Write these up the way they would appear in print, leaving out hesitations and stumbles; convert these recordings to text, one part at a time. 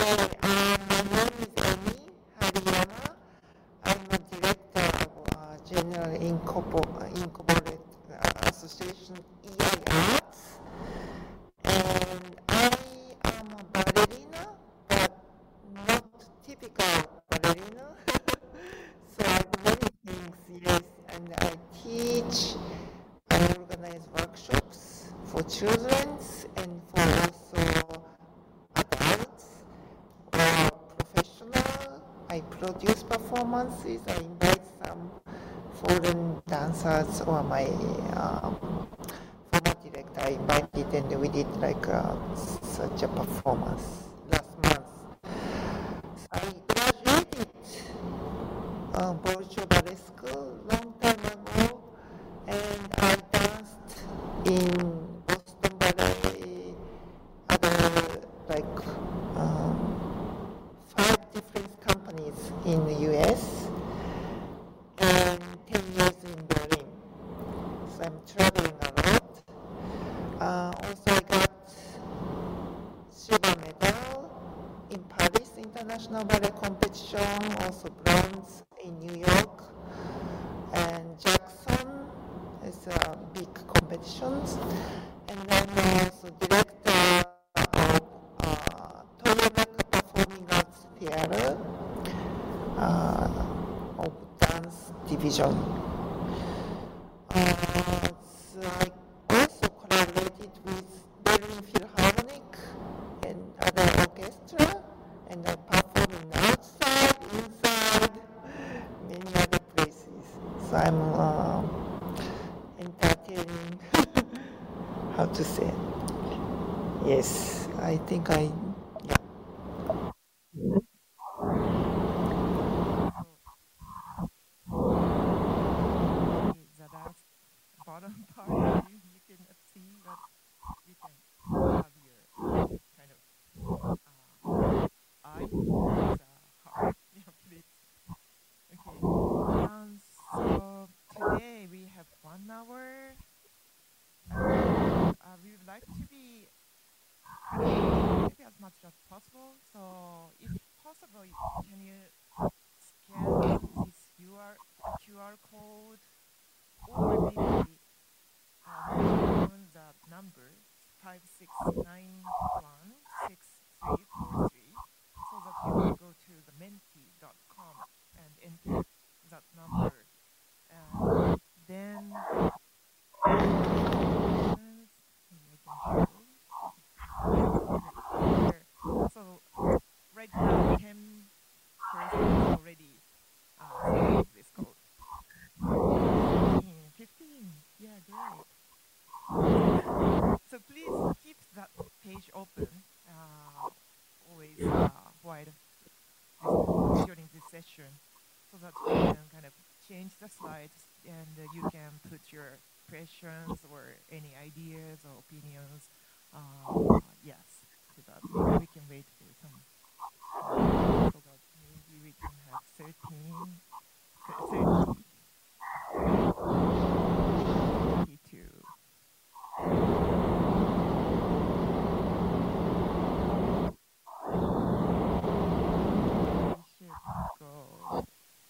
My name is Emi Hariyama. I'm a director of General Incorporated Association EI Arts, and I am a ballerina, but not typical ballerina. So I do many things, yes, and I teach, I organize workshops for children and for also adults or professional. I produce performances. I invite some foreign dancers or my former director. I invited and we did like such a performance last month. I graduated Bolshoi Ballet School long time ago, and I danced in Boston Ballet, other like five different companies in the US, and 10 years in Berlin. So I'm traveling a lot. Also, I got silver medal in Paris International Ballet Competition, also bronze in New York, and Jackson is a big competitions. And then also director of Toyonaka Performing Arts Theater of dance division. So I also collaborated with Berlin Philharmonic and other orchestra, and I perform outside, inside, many other places. So I'm entertaining, how to say. Yes, I think yeah. The last bottom part, you can see that you can have your kind of eye with the heart, please. Okay. So today we have 1 hour, and we would like to be kind of maybe as much as possible. So if possible, can you scan this QR code, or maybe write down the number 56916343, so that you can go to the menti.com and enter that number, and then maybe I can show. Here. So right now 10 persons already scanning this code. 15. Yeah, great. So please keep that page open always while during this session, so that you can kind of change the slides, and you can put your questions or any ideas or opinions. Yes, so that we can wait for some time, so that maybe we can have 30, 32. We should go.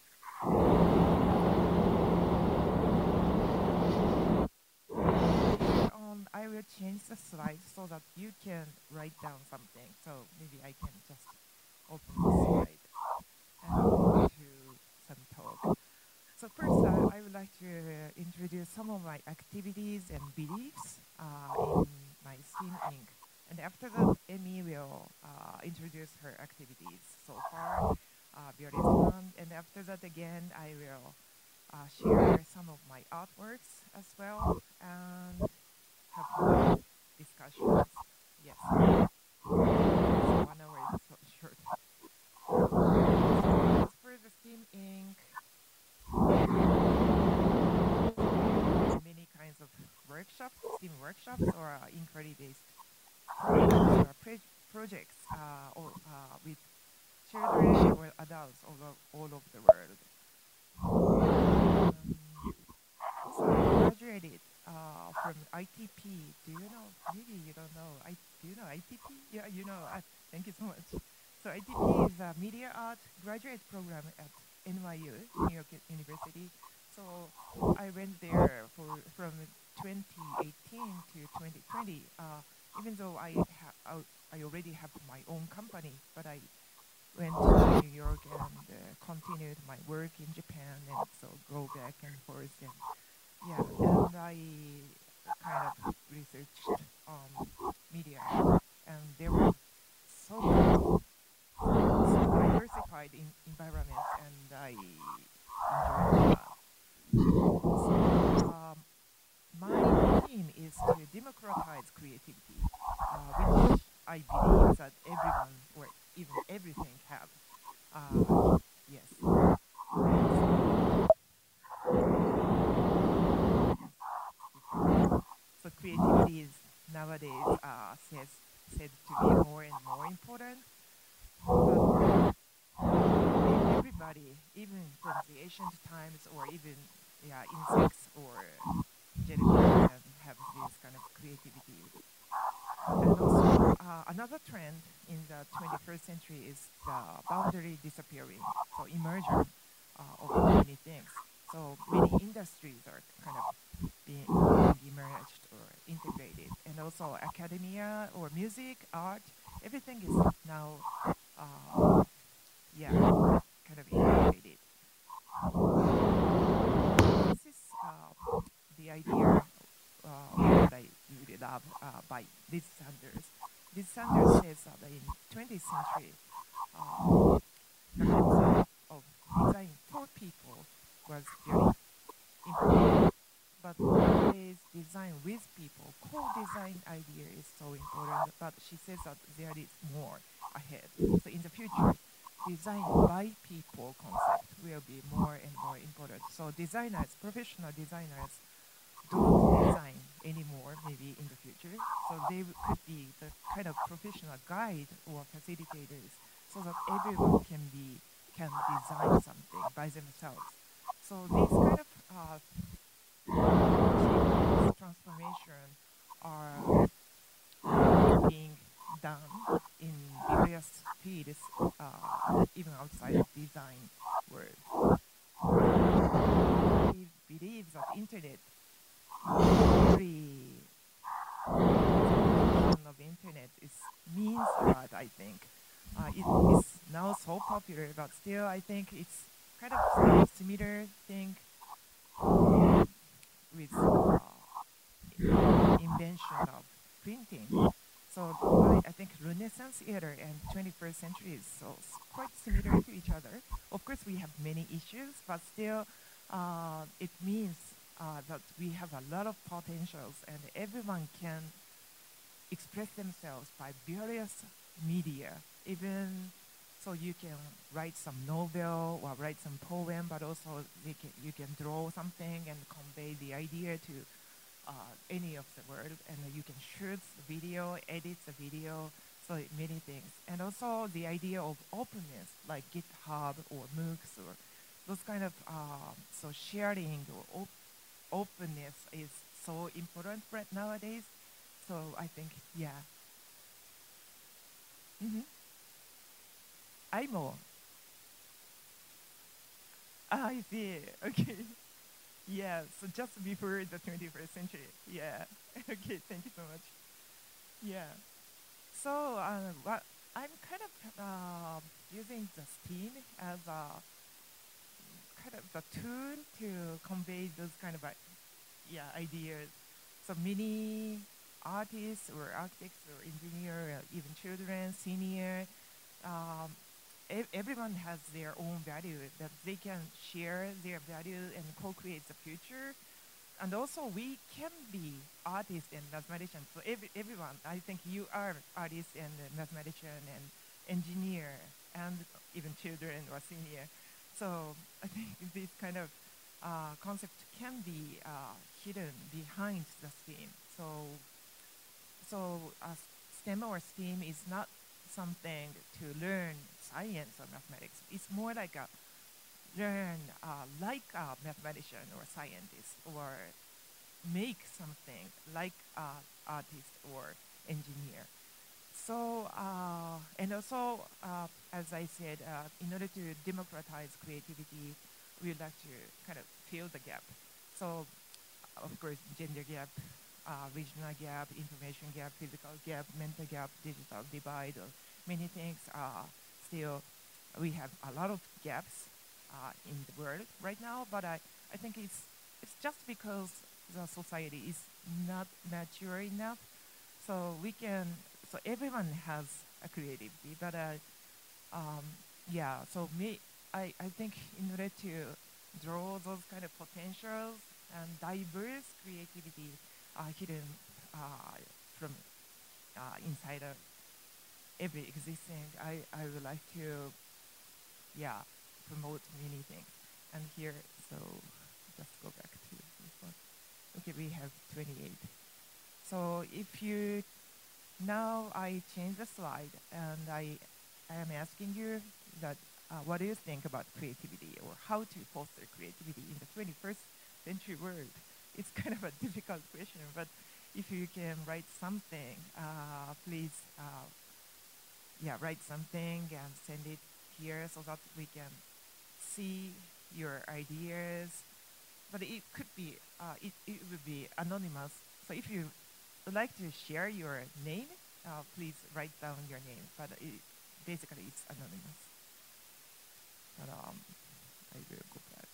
Later on, I will change the slides so that you can write down something. So maybe I can just open the slide and go to some talk. So first, I would like to introduce some of my activities and beliefs in my Steam Inc. And after that, Emi will introduce her activities so far, very fun. And after that, again, I will share some of my artworks as well, and have more discussions. Yes, so 1 hour is so short. So as for the Steam Inc., many kinds of workshops, STEAM workshops, or inquiry-based programs or projects or, with children or adults all over the world. Also, I graduated from ITP. Do you know? Maybe you don't know. Do you know ITP? Yeah, you know. Thank you so much. So ITP is a media art graduate program at NYU, New York University. So I went there from 2018 to 2020. Even though I already have my own company, but I went to New York and continued my work in Japan, and so go back and forth. And yeah, and I kind of researched media art, and there were so many, so diversified environments, and I enjoyed a lot. So my theme is to democratize creativity, which I believe that everyone or even everything have. Yes. So yes, speaker. So creativity is nowadays said to be more and more important, but everybody, even from the ancient times or even yeah, insects or jellyfish can have this kind of creativity. And also another trend in the 21st century is the boundary disappearing, so immersion of many things. So many industries are kind of being emerged or integrated, and also academia or music, art, everything is now, yeah, kind of integrated. This is the idea that I really love by Liz Sanders. Liz Sanders says that in 20th century, uh, the concept of design for people was very important. But nowadays, design with people, co-design idea is so important. But she says that there is more ahead. So in the future, design by people concept will be more and more important. So designers, professional designers, don't design anymore, maybe in the future. So they could be the kind of professional guide or facilitators, so that everyone can design something by themselves. So these kind of changes, transformation are being done in various fields, even outside of design world. I believe that internet, every implementation of internet is means a lot. I think it is now so popular, but still, I think it's kind of similar thing with invention of printing. So I think Renaissance era and 21st century is so quite similar to each other. Of course, we have many issues, but still, it means that we have a lot of potentials, and everyone can express themselves by various media. Even so, you can write some novel or write some poem, but also you can draw something and convey the idea to any of the world, and you can shoot the video, edit the video, so many things. And also the idea of openness, like GitHub or MOOCs or those kind of, so sharing or openness is so important right nowadays. So I think, yeah. Hmm. I'm all. I see. Okay. Yeah. So just before the 21st century. Yeah. Okay. Thank you so much. Yeah. So what I'm kind of using the Steam as a kind of the tool to convey those kind of yeah ideas. So many artists or architects or engineer, even children, senior, um, everyone has their own value that they can share their value and co-create the future. And also we can be artists and mathematicians. So everyone, I think you are artist and mathematician and engineer and even children or senior. So I think this kind of concept can be hidden behind the STEAM. So STEM or STEAM is not something to learn science or mathematics. It's more like a learn like a mathematician or scientist or make something like artist or engineer. And also, as I said, in order to democratize creativity, we would like to kind of fill the gap. So, of course, gender gap, regional gap, information gap, physical gap, mental gap, digital divide, or many things. Still, we have a lot of gaps in the world right now, but I think it's just because the society is not mature enough. So we can, so everyone has a creativity, but um, yeah, so I think in order to draw those kind of potentials and diverse creativity hidden from inside of every existing, I would like to, yeah, promote many things. And here, so just go back to this one. Okay, we have 28. So if you, now I change the slide and I am asking you that what do you think about creativity or how to foster creativity in the 21st century world? It's kind of a difficult question, but if you can write something, please, yeah, write something and send it here so that we can see your ideas. But it could be, it would be anonymous. So if you would like to share your name, please write down your name. But basically, it's anonymous. But I will go back.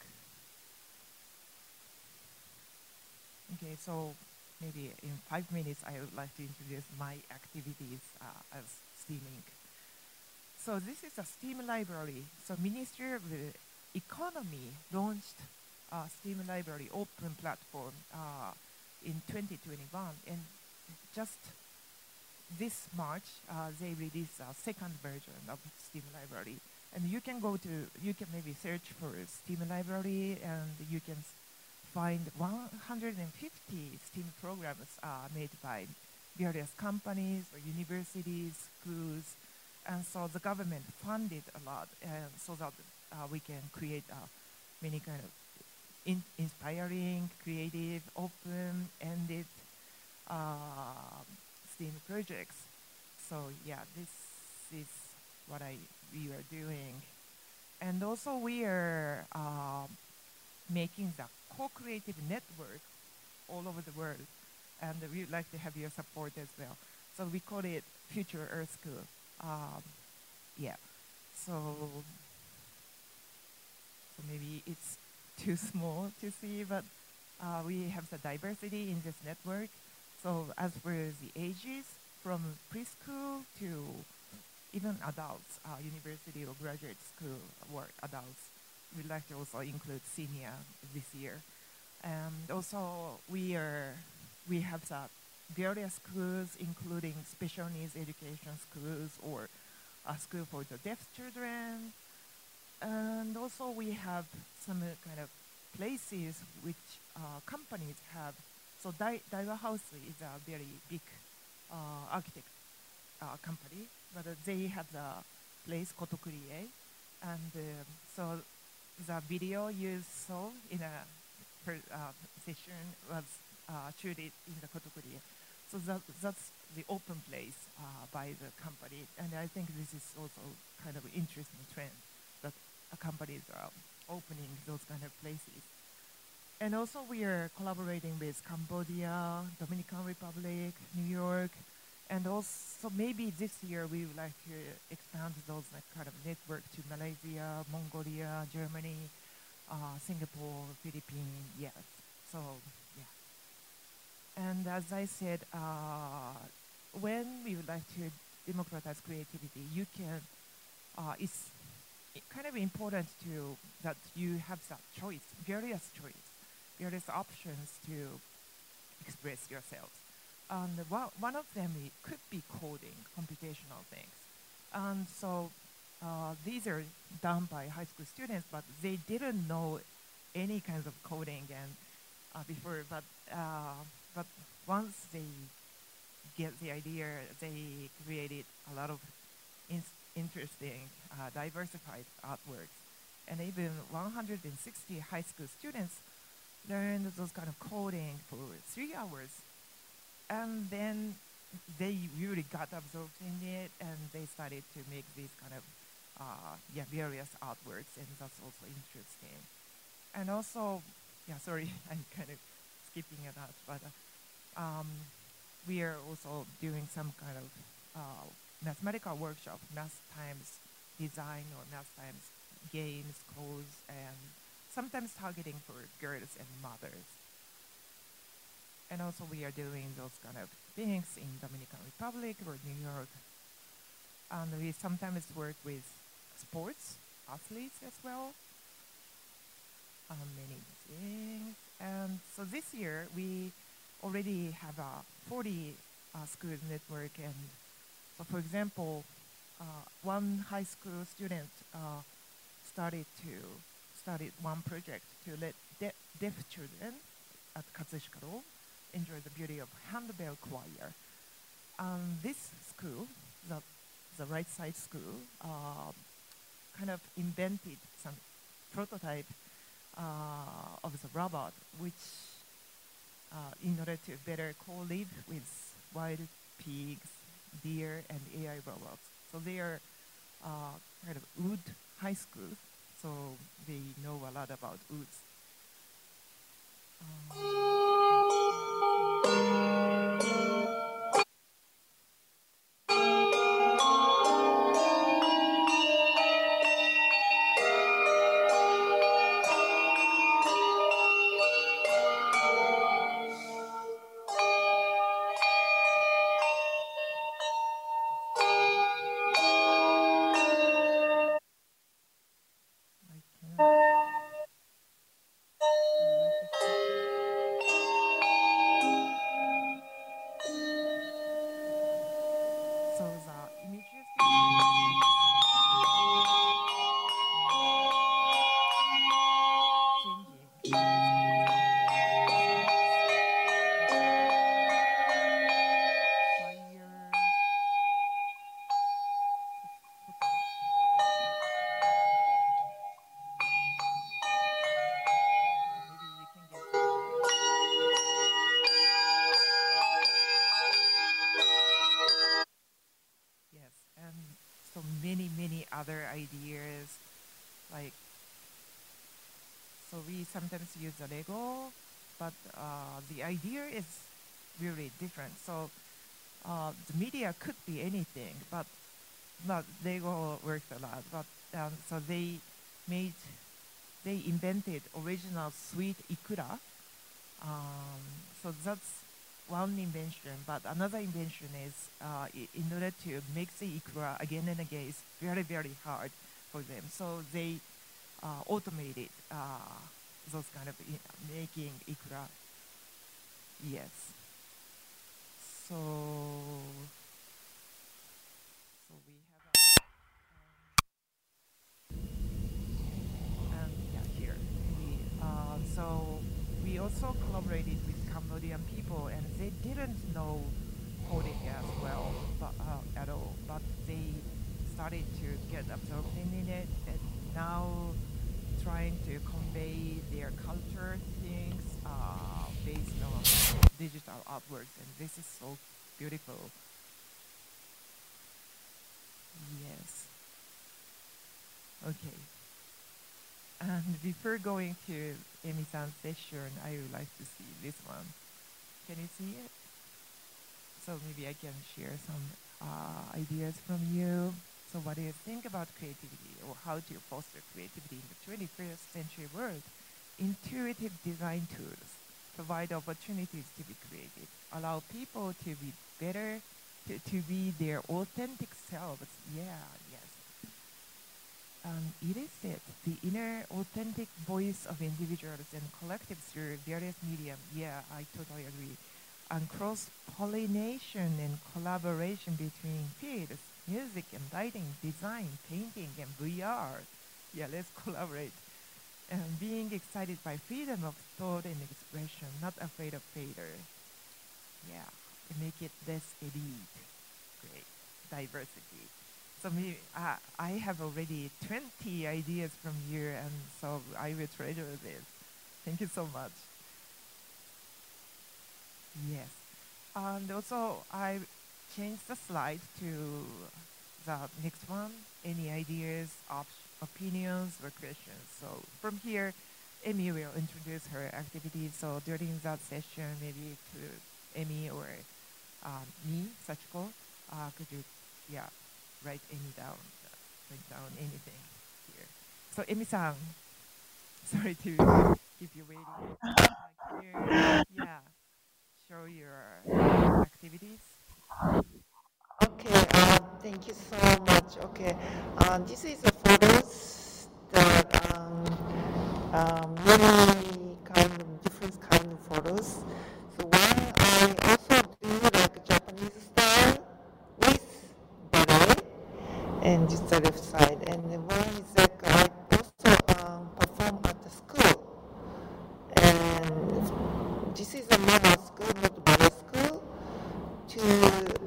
Okay, so maybe in 5 minutes, I would like to introduce my activities as Steaming. So this is a Steam library. So Ministry of the Economy launched a Steam library open platform in 2021, and just this March, they released a second version of Steam Library. And you can go to, you can maybe search for Steam Library and you can find 150 STEAM programs made by various companies or universities, schools. And so the government funded a lot so that we can create many kind of inspiring, creative, open-ended STEAM projects. So yeah, this is what we are doing, and also we are making the co-creative network all over the world, and we would like to have your support as well. So we call it Future Earth School. Yeah. So maybe it's too small to see, but we have the diversity in this network. So as for the ages, from preschool to even adults, university or graduate school or adults, we'd like to also include senior this year. And also we have the various schools, including special needs education schools or a school for the deaf children, and also we have some kind of places which companies have. So Daiwa House is a very big architect company, but they have the place Kotokurie. And so the video you saw in a session was shooted in the Kotokurie. So that's the open place by the company. And I think this is also kind of an interesting trend that companies are opening those kind of places. And also we are collaborating with Cambodia, Dominican Republic, New York, and also maybe this year we would like to expand those kind of network to Malaysia, Mongolia, Germany, Singapore, Philippines, yes. So, yeah. And as I said, when we would like to democratize creativity, you can, it's kind of important to that you have that choice, various options to express yourself. And one of them could be coding, computational things. And so these are done by high school students, but they didn't know any kinds of coding and before. But once they get the idea, they created a lot of interesting, diversified artworks. And even 160 high school students learned those kind of coding for 3 hours. And then they really got absorbed in it, and they started to make these kind of various artworks, and that's also interesting. And also, yeah, sorry, I'm kind of skipping a lot, but um, we are also doing some kind of mathematical workshop, math times design or math times games, clothes, and sometimes targeting for girls and mothers. And also we are doing those kind of things in Dominican Republic or New York. And we sometimes work with sports athletes as well. Many things. And so this year we already have a 40 schools network. And so, for example, one high school student started one project to let deaf children at Katsushikaro enjoy the beauty of handbell choir. This school, the right side school, kind of invented some prototype of the robot, which in order to better co-live with wild pigs, deer, and AI robots. So they are kind of wood high school, so they know a lot about woods. I cannot. My mic is so the images changing. Fire. Maybe you can get yes, and so many other ideas. Like so, we sometimes use the Lego, but the idea is really different. So the media could be anything, but Lego works a lot. But so made they invented original sweet ikura. So that's one invention, but another invention is in order to make the ikura again and again is very hard for them. So they automated those kind of making ikura. Yes. So we have and yeah here maybe. So we also collaborated with Cambodian people, and they didn't know coding as well, but at all. But they started to get absorbed in it, and now trying to convey their culture things based on digital artworks, and this is so beautiful. Yes. Okay. And before going to Emi-san's session, I would like to see this one. Can you see it? So maybe I can share some ideas from you. So what do you think about creativity, or how to foster creativity in the 21st century world? Intuitive design tools provide opportunities to be creative, allow people to be better, to be their authentic selves. Yeah, yes. Elicit the inner authentic voice of individuals and collectives through various medium. Yeah, I totally agree. And cross-pollination and collaboration between fields, music and lighting, design, painting, and VR. Yeah, let's collaborate. And being excited by freedom of thought and expression, not afraid of failure. Yeah, and make it less elite. Great. Diversity. So I have already 20 ideas from you, and so I will treasure this. Thank you so much. Yes. And also, I change the slide to the next one. Any ideas, opinions, or questions? So from here, Amy will introduce her activities. So during that session, maybe to Amy or me, Sachiko, could you, yeah, write down anything here. So Amy-san, sorry to keep you waiting. Can you, yeah, show your activities? Okay, thank you so much. Okay, this is a photos that many kind of different kind of photos. So one I also do like Japanese style with ballet, and this is the left side, and the one is like I also perform at the school, and this is a normal school, not ballet school, to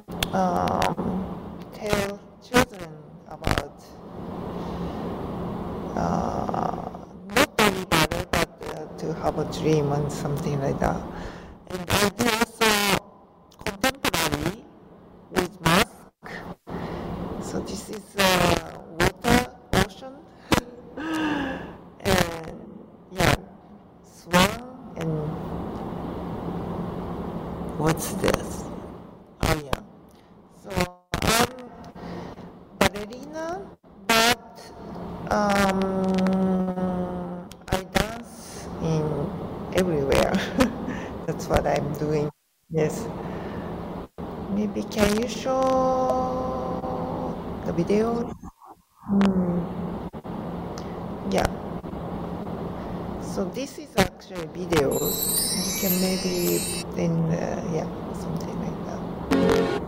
tell children about not only ballet but to have a dream and something like that. And I do also contemporary with mask. So this is water, ocean, and yeah, swan, and what's this? Oh yeah. So I'm ballerina, but I dance in everywhere. That's what I'm doing. Yes. Maybe can you show the video? Yeah. So this is actually videos. You can maybe then yeah, something like that.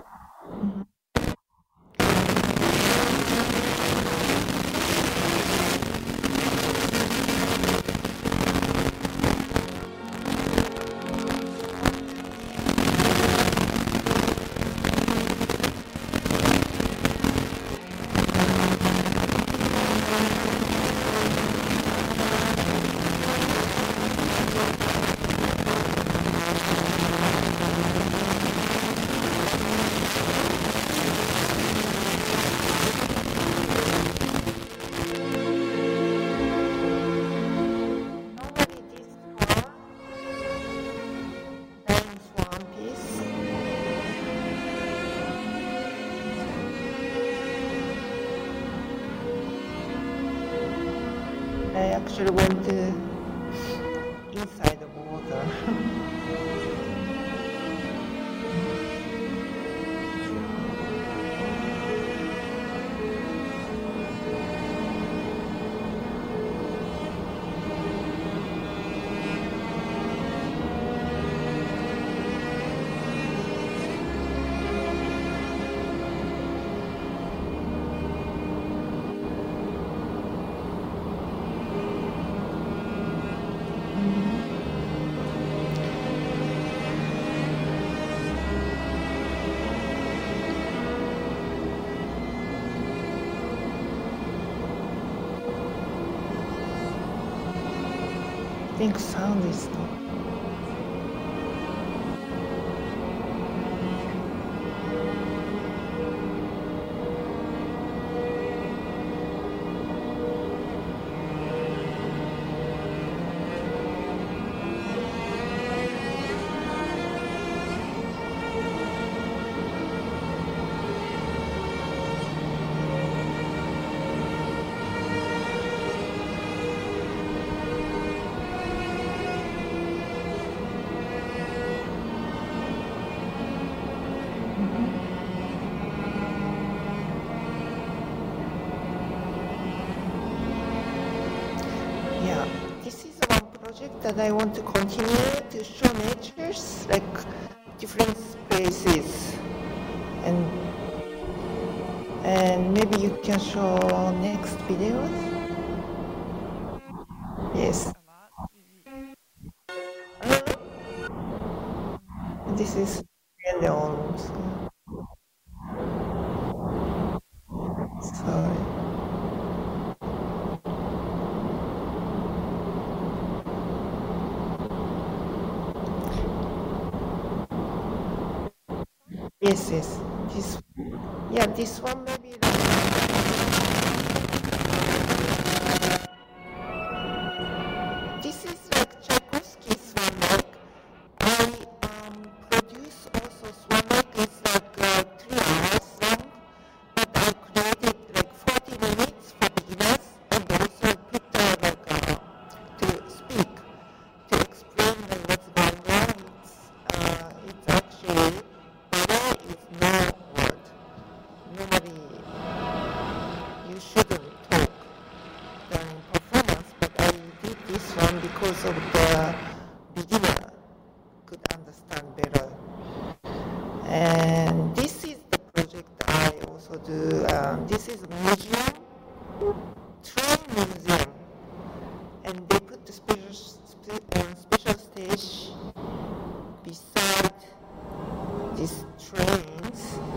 Normally this one piece. I actually went inside the water. I think sound is not. Yeah, this is one project that I want to continue to show natures, like different spaces, and maybe you can show next videos. Yes. A lot, maybe. This is really almost. Sorry. Yes, yes. This, yeah, this one maybe this is like Tchaikovsky's one like I produce also Swan Lake is like 3 hours long, but I created like 40 minutes for beginners and also put like to speak, to explain like what's going on. It's actually ballet is no word. Nobody, you shouldn't talk during performance, but I did this one because of the beginner could understand better. And this is the project I also do. This is a museum, train museum, and they put the special stage beside these trains.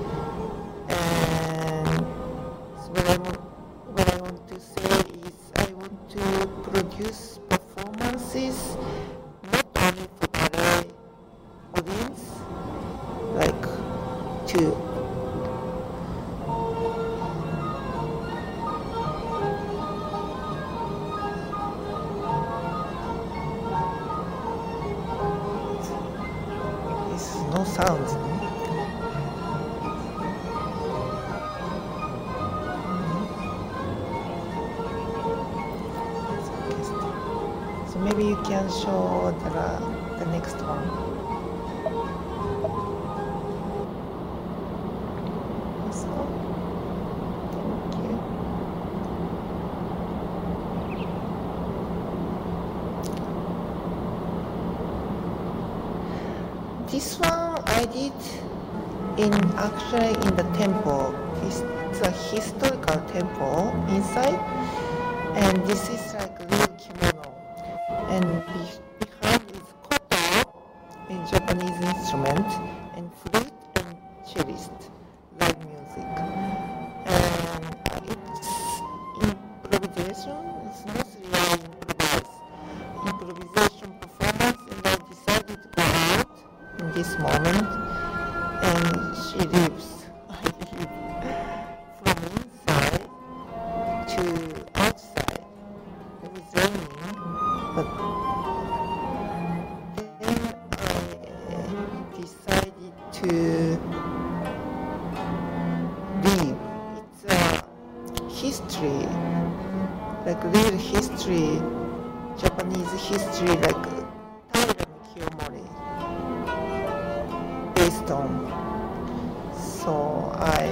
And so what I want to say is I want to produce performances not only for ballet audience, like to it's no sounds. So maybe you can show the next one. So, thank you. This one I did actually in the temple. It's a historical temple inside, and this is like a real kimono. And behind is koto, a Japanese instrument, and flute and cellist, live music. And it's improvisation. It's mostly improvisation performance, and I decided to go out in this moment, and she leaves. I leave from inside to outside. It was raining, but then I decided to leave. It's a history, like real history, Japanese history, like Taira Kiyomori, based on. So I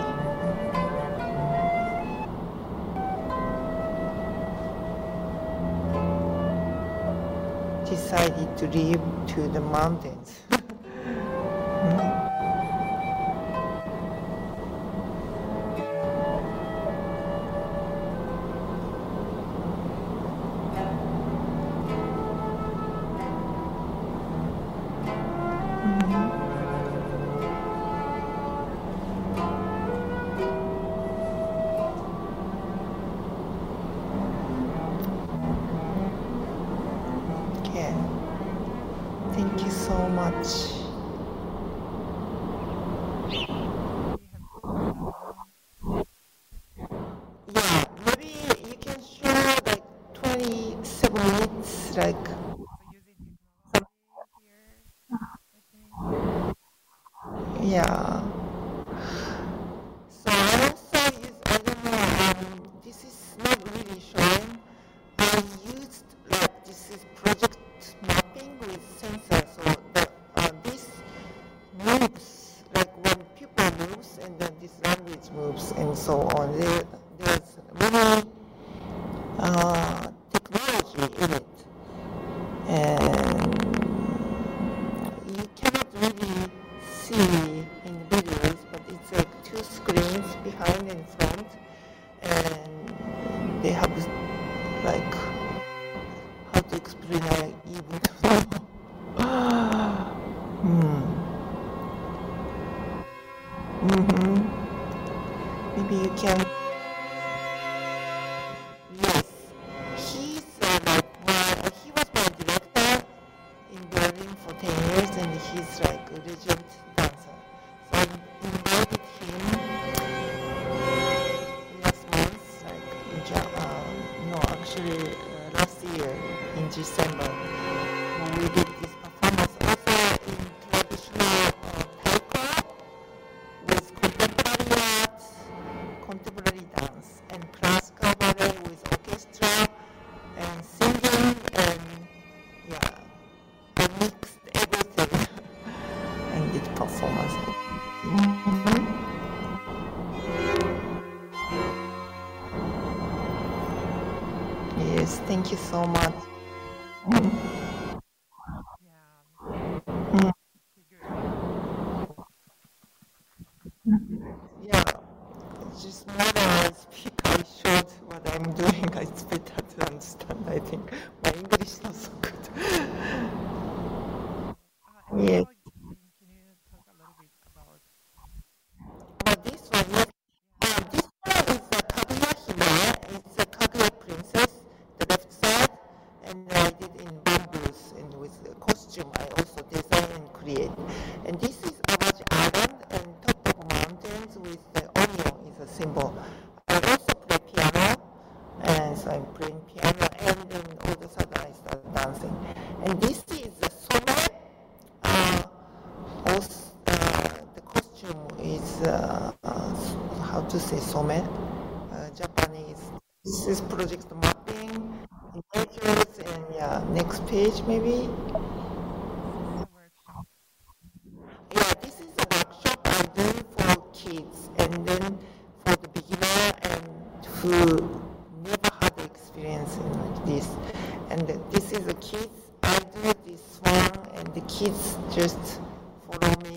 decided to leave to the mountains. Okay. Thank you so much. Yeah, maybe you can show like 27 minutes, like So using technology here, I think. yeah. So I also use, I don't know, this is not really shown. I used like this is project mapping with sensors. So this moves like when people moves and then this language moves and so on. There's many technology in it, and you cannot really see in videos, but it's like two screens behind and front, and they have like how to explain I even don't know. Maybe you can actually last year in December. We did this performance also in traditional taiko with contemporary art, contemporary dance, and classical ballet with orchestra and singing and yeah, I mixed everything and did performance. Mhm. Yes, thank you so much. Yeah, Mm, figure it out. yeah, it's just more than I speak, I showed what I'm doing. It's better to understand, I think. My English is not so good. And Yes. also, can you talk a little bit about, But this one, yes. yeah, This one is a Kaguya Hime. It's a Kaguya princess, the left side. And I did in bamboos and with a costume I also design and create. And this is Awaji Island and top of mountains with the onion is a symbol. I also play piano, and so I'm playing piano, and then all of a sudden I start dancing. And this is a some. Uh, also, the costume is how to say some, Japanese. This is project mapping, images, and yeah, next page maybe. this is a workshop. Yeah, this is a workshop I do for kids, and then for the beginner and who never had the experience in like this. And this is the kids. I do this one, and the kids just follow me.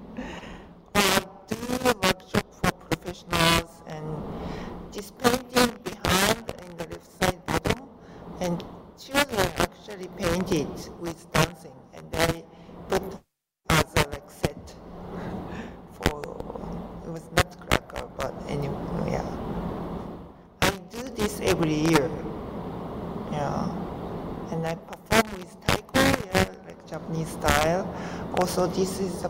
Or I do a workshop for professionals, and this painting behind in the left side bottom, and children actually painted with dancing, and they put as a like set for it was nutcracker, but anyway, yeah. I do this every year, yeah, and I perform with taiko, yeah, like Japanese style. Also, this is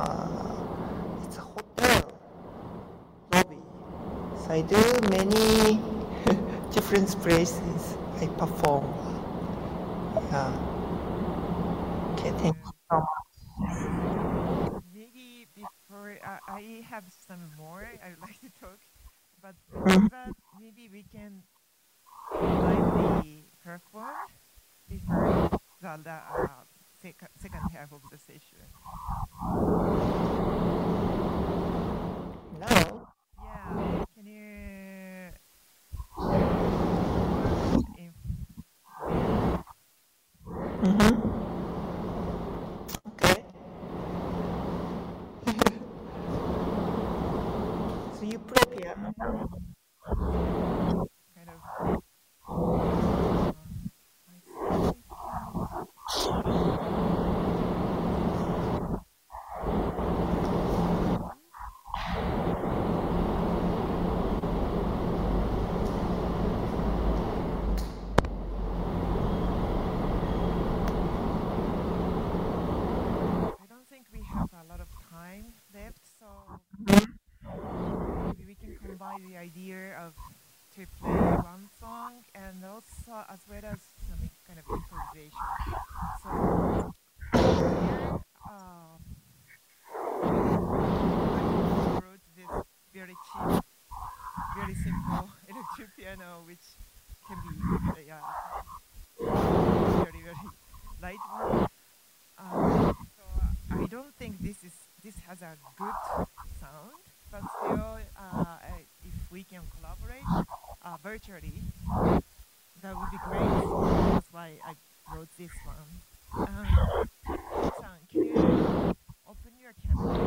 it's a hotel lobby, so I do many different places. I perform, yeah. Okay, Thank thank you. you so much. Maybe before I have some more I would like to talk, but before Mhm. that, maybe we can lively perform before the second half of the session. No. Yeah, can you put in front? Mm-hmm. Okay. So you play piano. Kind of I think maybe I don't think we have a lot of time left, so maybe we can combine the idea of to play one song and also as well as some kind of improvisation. So here, I brought this very cheap, very simple electric piano, which can be yeah, very very light one. So I don't think this has a good sound, but still, if we can collaborate virtually, that would be great. That's why I wrote this one. Um, Ken-san, can you open your camera?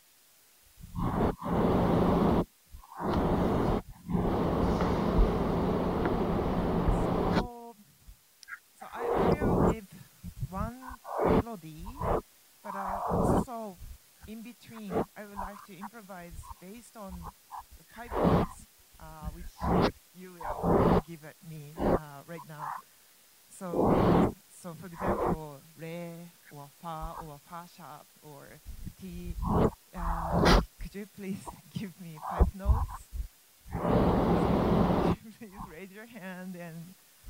So, so I will give one melody, but also in between, I would like to improvise based on the 5 notes, which you will give at me right now. So, so for example, re or fa or fa sharp or ti. Could you please give me 5 notes? So please raise your hand and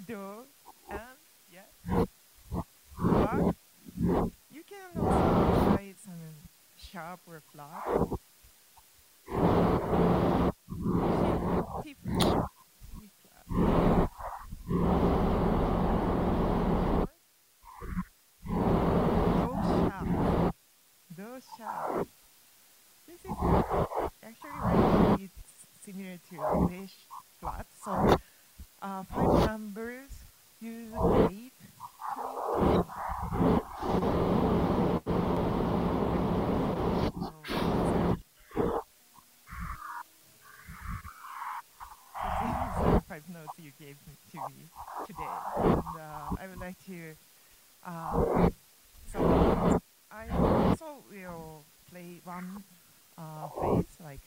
Do and yeah, flat. You can also try some sharp or flat. T flat. T flat. Do sharp. Do sharp. This is actually like it's similar to D flat. So five numbers use 8 to 10. So these are five notes you gave to me today, and I would like to. So I also will play one phrase like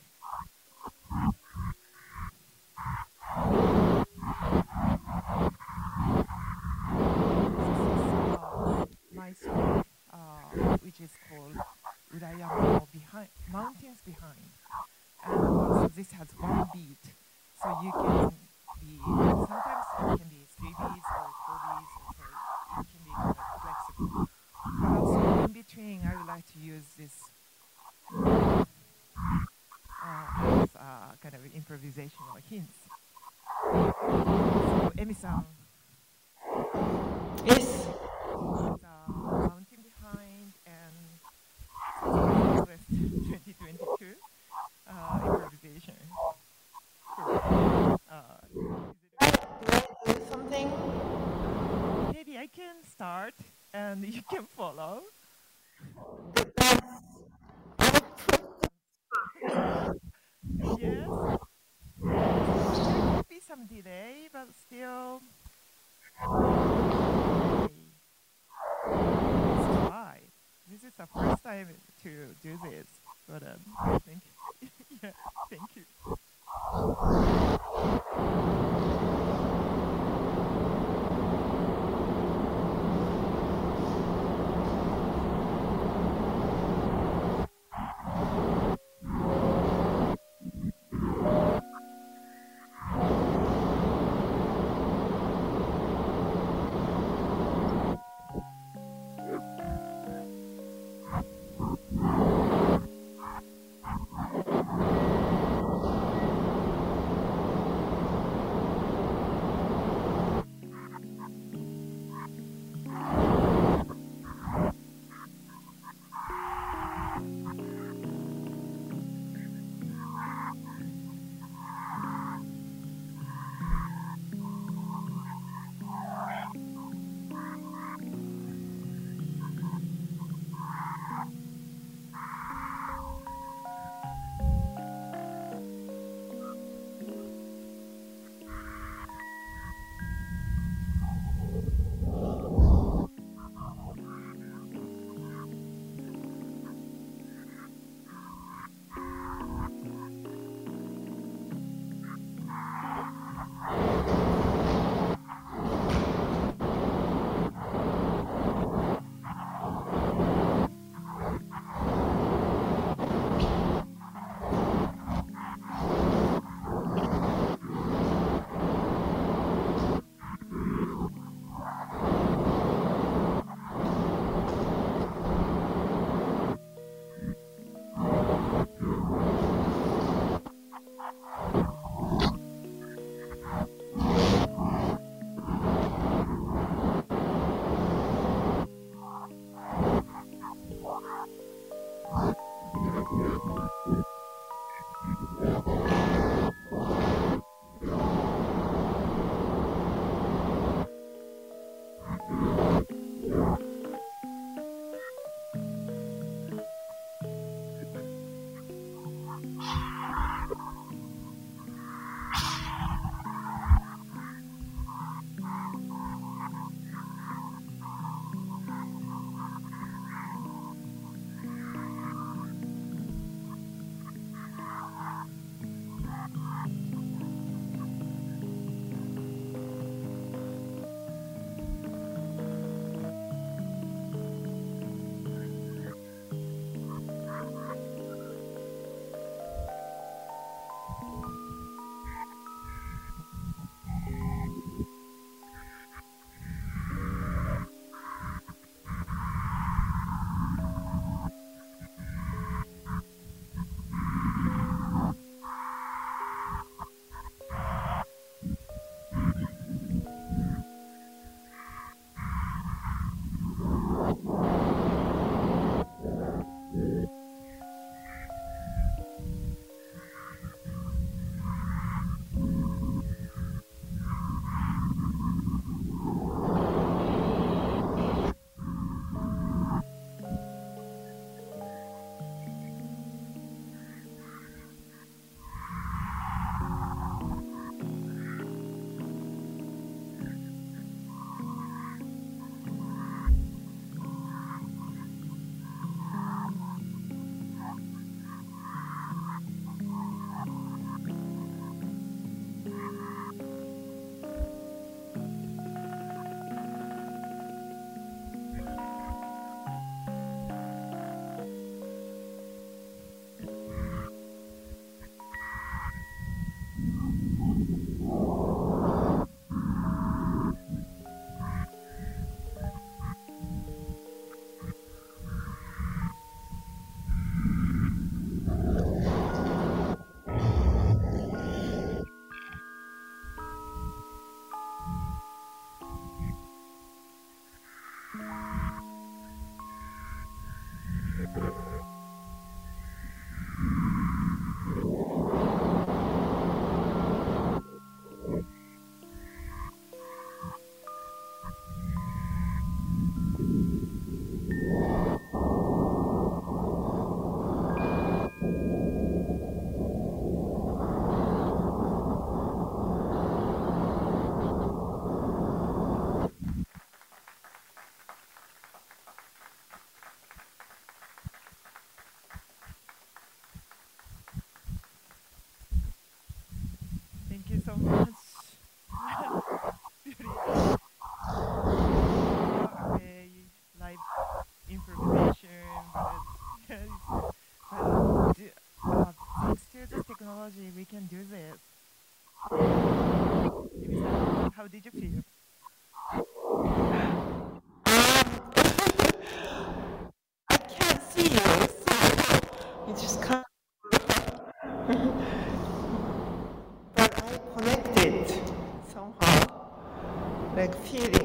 my song, which is called Urayama behind Mountains Behind, and so this has one beat, so you can be sometimes it can be 3 beats or 4 beats, or so it can be kind of flexible. But also in between, I would like to use this as kind of improvisational hints. So Emi-san, Yes. Mountain Behind and Southwest 2022 improvisation. Do I do something? Maybe I can start and you can follow. Depends. Yes. There could be some delay, but still. Okay. Let's try. This is the first time to do this, but I think, yeah, thank you.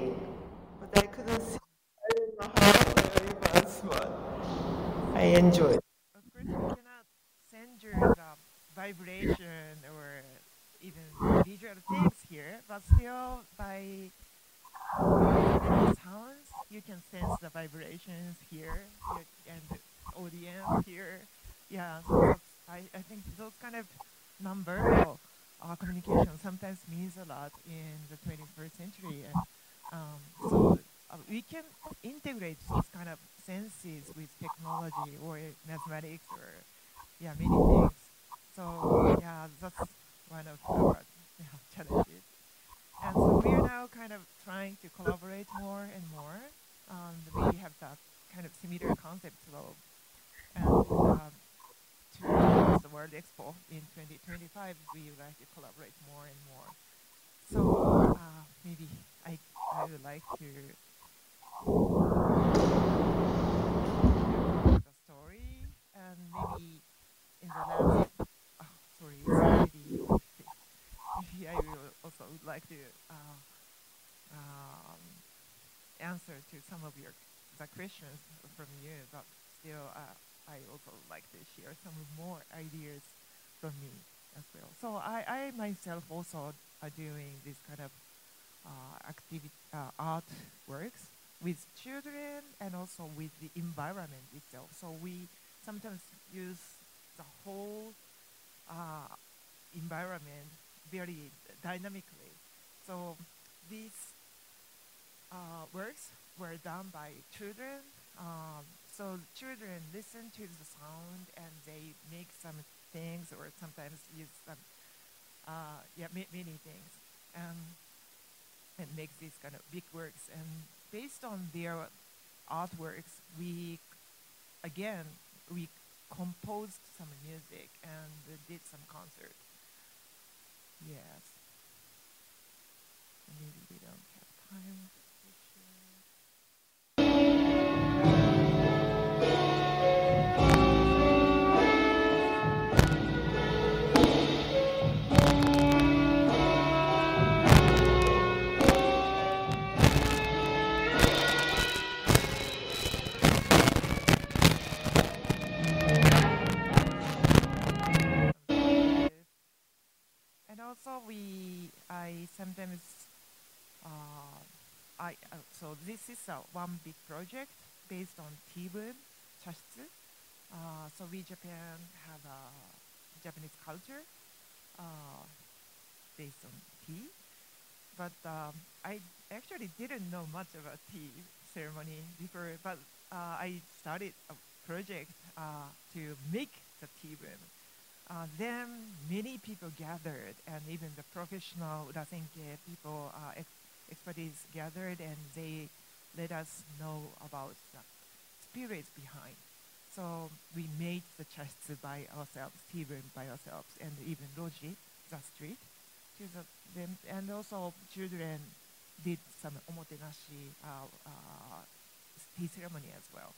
sing, but I couldn't sing. I don't know how very fast, but I enjoyed. Of course, you cannot censor the vibration or even visual things here, but still by listening the sounds, you can sense the vibrations here, and the audience here. Yeah, so I think those kind of nonverbal communication sometimes means a lot in the 21st century, and so we can integrate those kind of senses with technology or mathematics or yeah many things. So yeah, that's one of our yeah, challenges. And so we are now kind of trying to collaborate more and more. We have that kind of similar concept. So, and towards the World Expo in 2025, we would like to collaborate more and more. So maybe I would like to share the story, and maybe in the last, oh, sorry, it's already. Maybe I will also would like to um, answer to some of your the questions from you, but still, I also like to share some more ideas from me as well. So I myself also are doing this kind of activity, art works with children and also with the environment itself. So we sometimes use the whole uh, environment very dynamically. So these works were done by children. So children listen to the sound and they make some things or sometimes use some yeah many things um, and make these kind of big works. And based on their artworks, we again we composed some music and did some concert. Yes, maybe we don't have time to share. And also I sometimes, uh, so this is one big project based on tea-boom, chashitsu. So we Japan have a Japanese culture uh, based on tea, but I actually didn't know much about tea ceremony before, but I started a project to make the tea-boom. Then many people gathered, and even the professional Urasenke people, expertise gathered, and they let us know about the spirits behind. So we made the chashitsu by ourselves, tea room by ourselves, and even Roji, the street, to them. And also children did some omotenashi tea ceremony as well.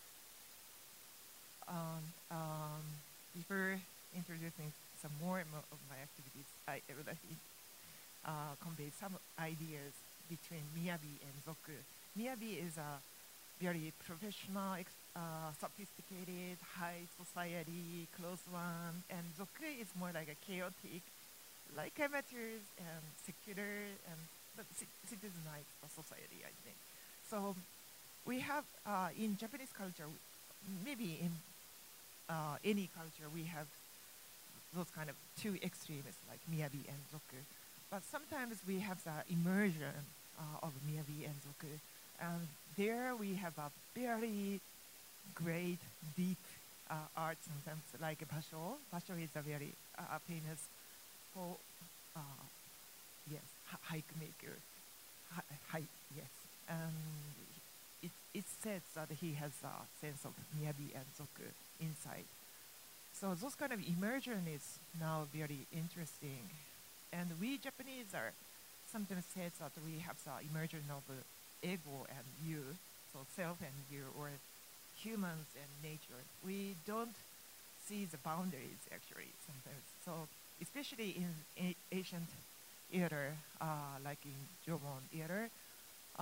Um, before introducing some more of my activities, I would like to convey some ideas between Miyabi and Zoku. Miyabi is a very professional, sophisticated, high society, close one, and Zoku is more like a chaotic, like amateurs and secular and but citizenized society, I think. So we have in Japanese culture, maybe in any culture, we have those kind of two extremes like Miyabi and Zoku. But sometimes we have the immersion of Miyabi and Zoku. And there we have a very great, deep art sometimes like Basho. Basho is a very famous for, uh, yes, haiku maker. Yes. And it says that he has a sense of Miyabi and Zoku inside. So those kind of immersion is now very interesting. And we Japanese are sometimes said that we have the immersion of ego and you, so self and you, or humans and nature. We don't see the boundaries actually sometimes. So especially in ancient theater, like in Jomon theater,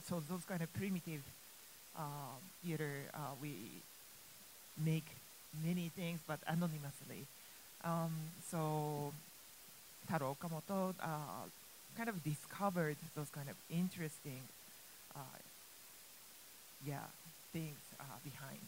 so those kind of primitive theater, we make many things, but anonymously. So Taro Okamoto kind of discovered those kind of interesting, uh, yeah, things behind.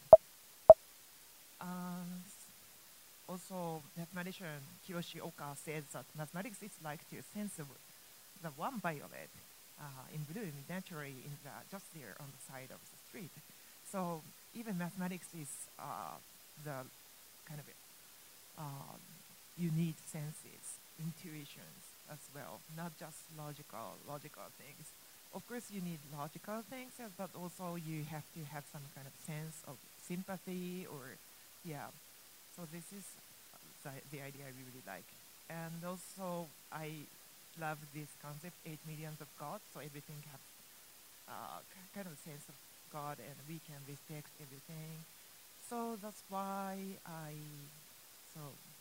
Um, Also, mathematician Kiyoshi Oka says that mathematics is like to sense the one violet in bloom naturally in just there on the side of the street. So even mathematics is the kind of you need senses, intuitions as well, not just logical things. Of course, you need logical things, but also you have to have some kind of sense of sympathy or, yeah. So this is the idea I really like. And also, I love this concept, 8 millions of gods, so everything has kind of a sense of God and we can respect everything. So that's why I so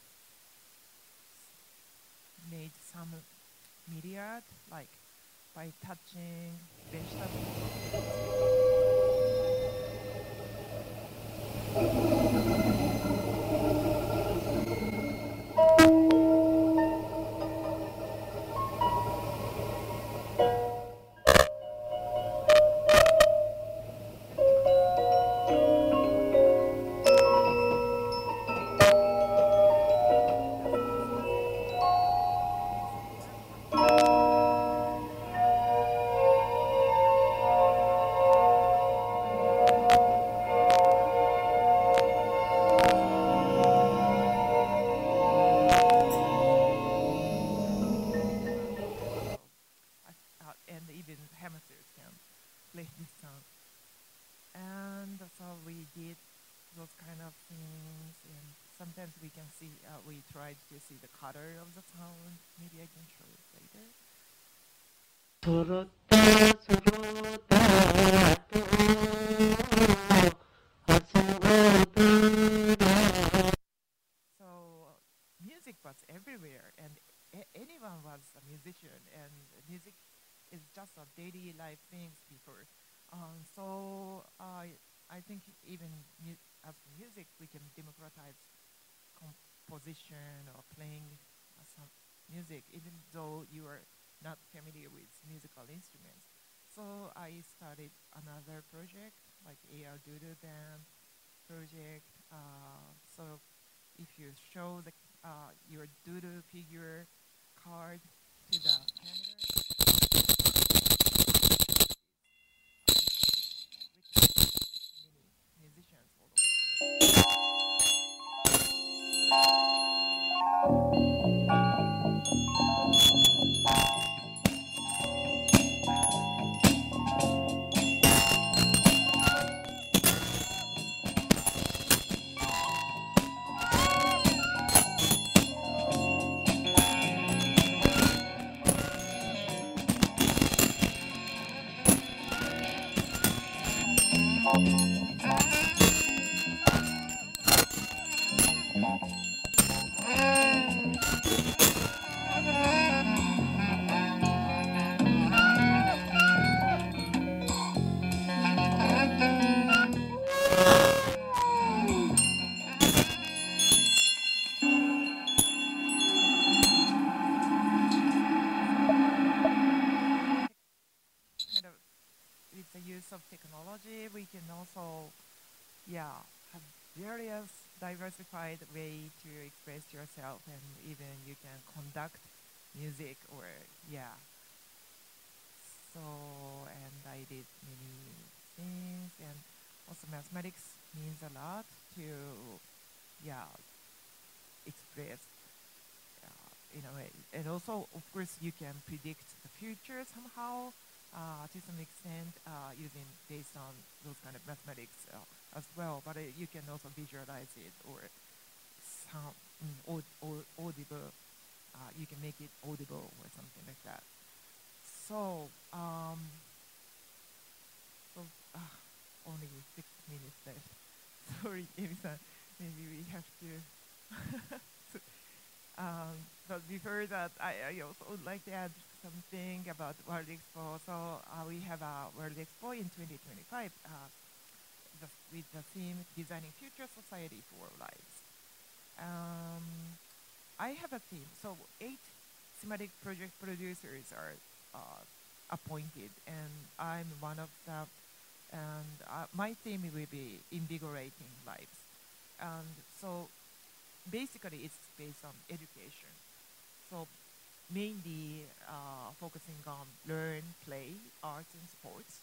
made some media like by touching vegetables. And even hamsters can play this song. And so we did those kind of things, and sometimes we can see, we tried to see the color of the sound. Maybe I can show it later. 들었다 들었다 또 어서오더라. So music was everywhere, and anyone was a musician, and music is just a daily life things before. So I think even as music, we can democratize composition or playing some music, even though you are not familiar with musical instruments. So I started another project, like AR Doodle Band project. So if you show your doodle figure card to the camera, many musicians all over the world. Kind of with the use of technology, we can also, yeah, have various diversified way to express yourself, and even you can conduct music or, yeah. So, and I did many things, and also mathematics means a lot to, yeah, express in a way. And also, of course, you can predict the future somehow to some extent using based on those kind of mathematics as well. But you can also visualize it or sound audible. You can make it audible or something like that. So, so only 6 minutes left. Sorry, Emi-san. Maybe we have to. But before that, I also would like to add something about World Expo. So we have a World Expo in 2025 with the theme Designing Future Society for Lives. Um, I have a team. So 8 thematic project producers are appointed, and I'm one of the. And my theme will be invigorating lives. And so basically, it's based on education. So mainly focusing on learn, play, arts, and sports.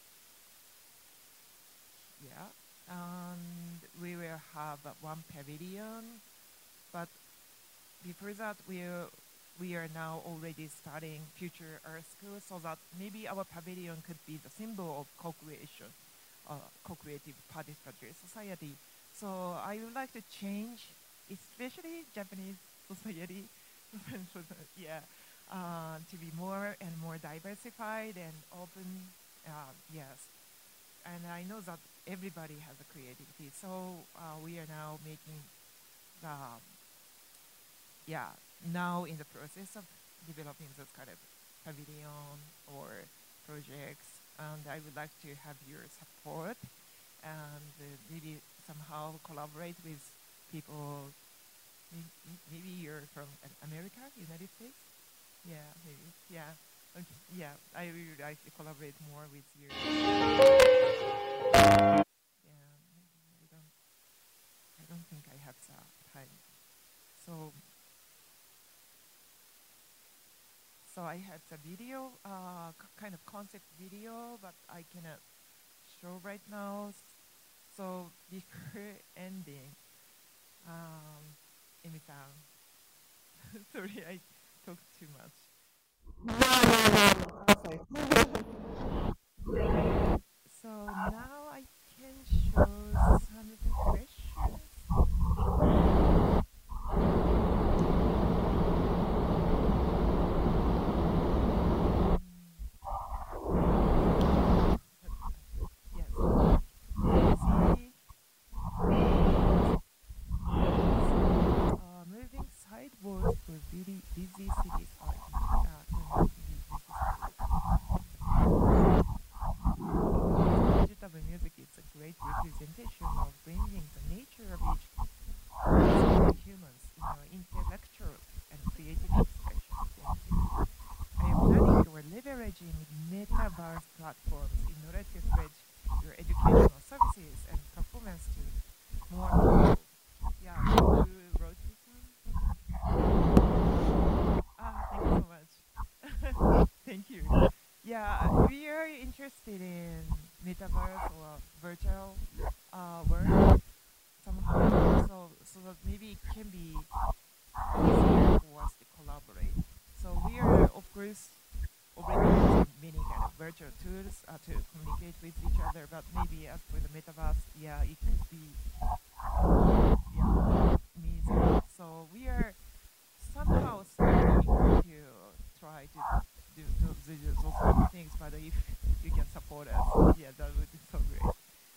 Yeah. And we will have one pavilion, but before that, we are now already starting Future Earth School, so that maybe our pavilion could be the symbol of co-creation, co-creative participatory society. So I would like to change, especially Japanese society, yeah, to be more and more diversified and open. Yes, and I know that everybody has a creativity, so we are now making the yeah, now in the process of developing this kind of pavilion or projects, and I would like to have your support and maybe somehow collaborate with people. Maybe you're from America, United States. Yeah, maybe. Yeah. Okay. Yeah, I really like to collaborate more with you. Yeah, maybe I don't think I have the time. So So I had the video, kind of concept video, but I cannot show right now. So before ending, um, Emi-san, sorry, I talked too much. No, no, no, perfect. So now I can show some of the questions. Yes. See, moving sidewalks for busy cities are turned into busy streets. Digital music is a great representation of bringing the nature of each humans in our intellectual and creative expression. Thank you. I am planning or leveraging metaverse platforms in order to spread your educational services and performance to more people. Yeah, who wrote this one? Thank you so much. Thank you. Yeah, we are interested in metaverse or virtual world somehow, so that maybe it can be easier for us to collaborate. So we are, of course, already using many kind of virtual tools to communicate with each other, but maybe as for the metaverse, yeah, it could be, yeah, amazing. So we are somehow starting to try to do those kind of things, but if you can support us, yeah, that would be so great.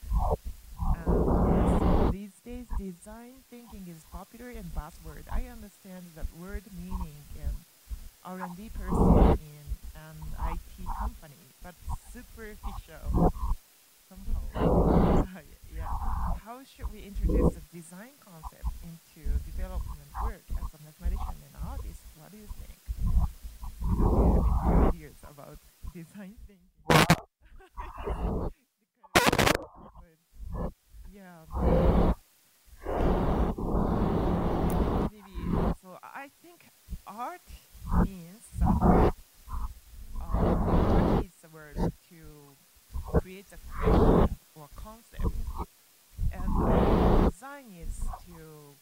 Yes, these days design thinking is popular and buzzword. I understand that word meaning and R&D person in an IT company, but superficial somehow. Yeah. How should we introduce the design concept into development work as a mathematician and artist? What do you think? Do you have any ideas about design thinking? Yeah, maybe. So I think art means that art is the word to create a question or concept, and design is to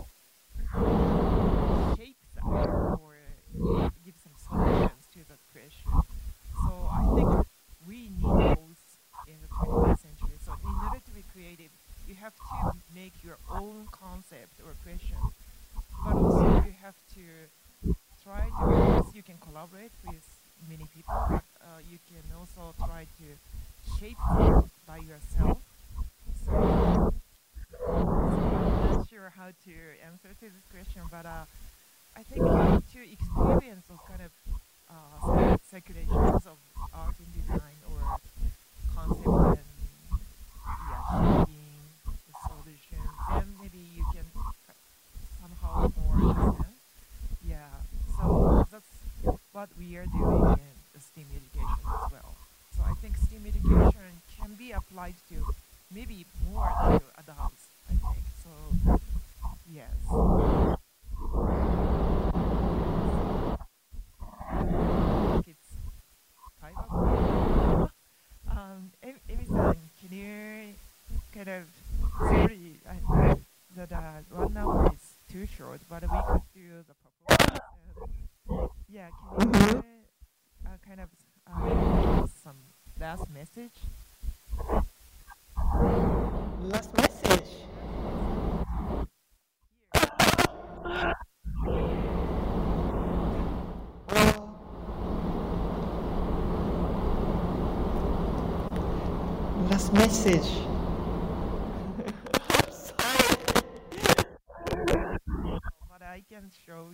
shape that or give some solutions to that question. So I think we need both in the 21st century. So in order to be creative, you have to make your own concept or question, but also you have to try to, of course, you can collaborate with many people, but you can also try to shape them by yourself. So, I'm not sure how to answer to this question, but I think to experience those kind of speculations of art and design or concept and yeah, shaping the solutions, then maybe you can somehow more understand. Yeah, so that's what we are doing in the STEAM education as well. So I think STEAM education can be applied to maybe more to adults, I think. So yes. So I think it's 5 o'clock now. Emi-san, can you kind of, sorry, that 1 hour is too short, but we could do the performance. And yeah, can Mm-hmm. you kind of give us some last message? Last message. Last message to here. Well, last message. I'm sorry. But I can show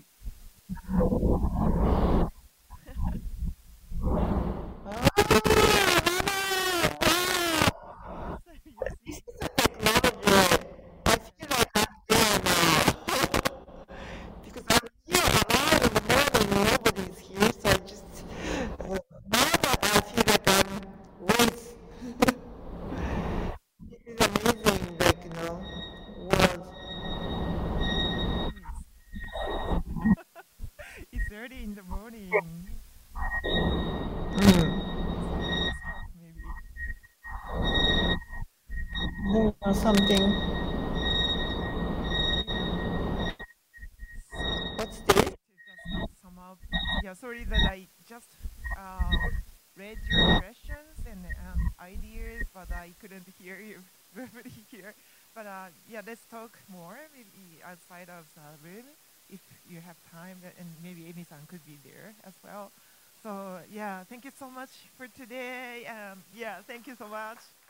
yes, I'm using This is a technology. I feel yes. like I'm there now. Because I'm here alone in the morning, nobody's here, so I just, now that I feel like I'm with, this is amazing, like, world. Yes. It's early in the morning. Mm. So let's stop maybe. Something. Yeah. So What's maybe this? to just sum up, yeah, sorry that I just read your questions and ideas, but I couldn't hear you verbally here. But yeah, let's talk more maybe outside of the room if you have time, and maybe Amy-san could be there as well. So yeah, thank you so much for today. Yeah, thank you so much.